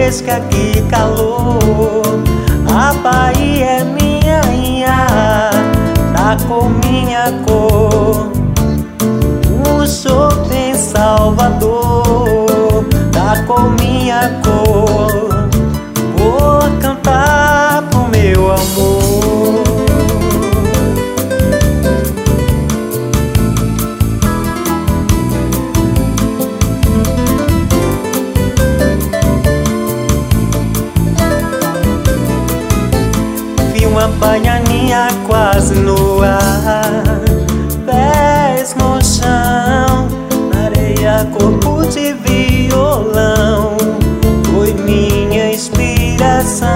fresca, que calor. A Bahia é minha rainha, tá com minha cor. O chopp em Salvador tá com minha cor. Vou cantar pro meu amor. Vi uma baianinha quase no ar, pés no chão, areia, corpo de violão, foi minha inspiração.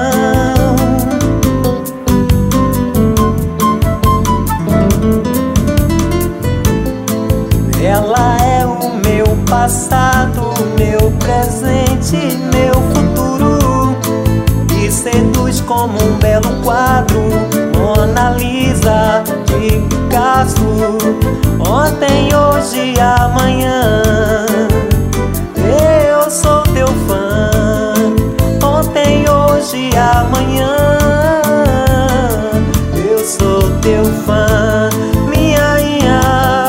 Ela é o meu passado, meu presente, meu futuro, me seduz como um belo quadro, Mona Lisa de Picasso. Ontem, hoje e amanhã, eu sou teu fã. Ontem, hoje e amanhã, eu sou teu fã. Minha rainha,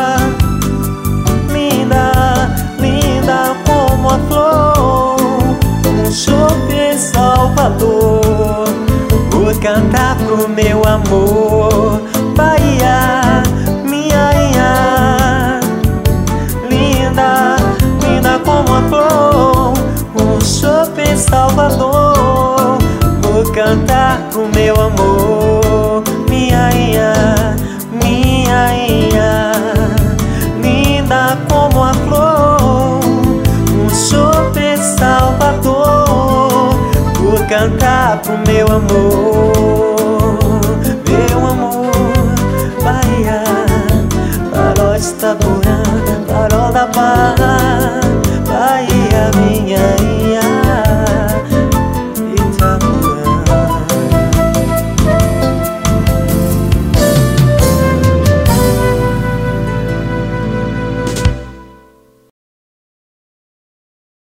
linda, linda como a flor, um chopp em Salvador. Vou cantar pro meu amor. Bahia, minha rainha, linda, linda como a flor, um chopp em Salvador. Vou cantar pro meu amor. Minha rainha, minha rainha, linda como a flor, um chopp em Salvador. Vou cantar pro meu amor. Meu amor, Bahia, Taboada.